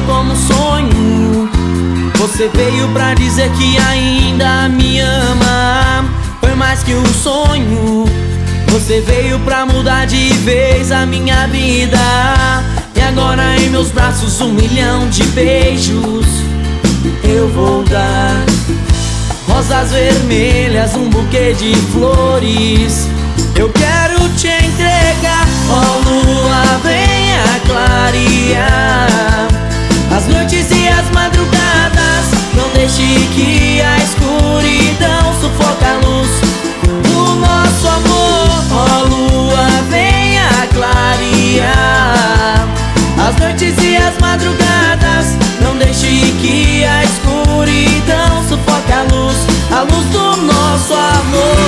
como um sonho. Você veio pra dizer que ainda me ama. Foi mais que um sonho. Você veio pra mudar de vez a minha vida. E agora em meus braços 1 milhão de beijos eu vou dar. Rosas vermelhas, um buquê de flores eu quero te entregar. Ó lua, venha clarear as noites e as madrugadas. Não deixe que a escuridão sufoque a luz do nosso amor. Ó lua, venha clarear as noites e as madrugadas. Não deixe que a escuridão sufoque a luz do nosso amor.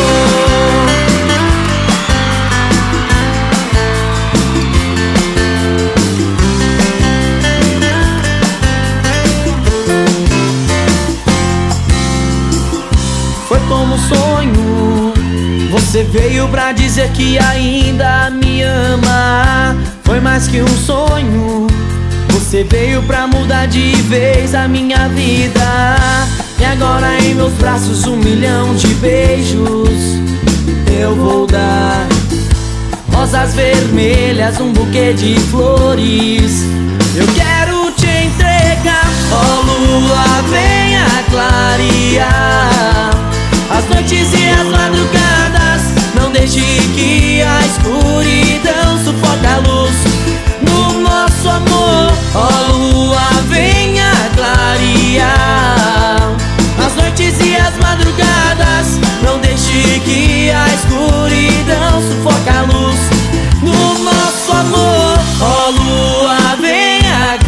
Foi como um sonho. Você veio pra dizer que ainda me ama. Foi mais que um sonho. Você veio pra mudar de vez a minha vida. E agora em meus braços 1 milhão de beijos eu vou dar. Rosas vermelhas, um buquê de flores eu quero te entregar. Ó lua, venha clarear as noites e as madrugadas. Não deixe que a escuridão sufoque a luz no nosso amor. Ó lua, venha clarear as noites e as madrugadas. Não deixe que a escuridão sufoque a luz no nosso amor. Ó lua, venha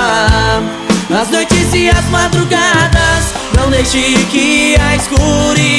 clarear as noites e as madrugadas. Não deixe que a escuridão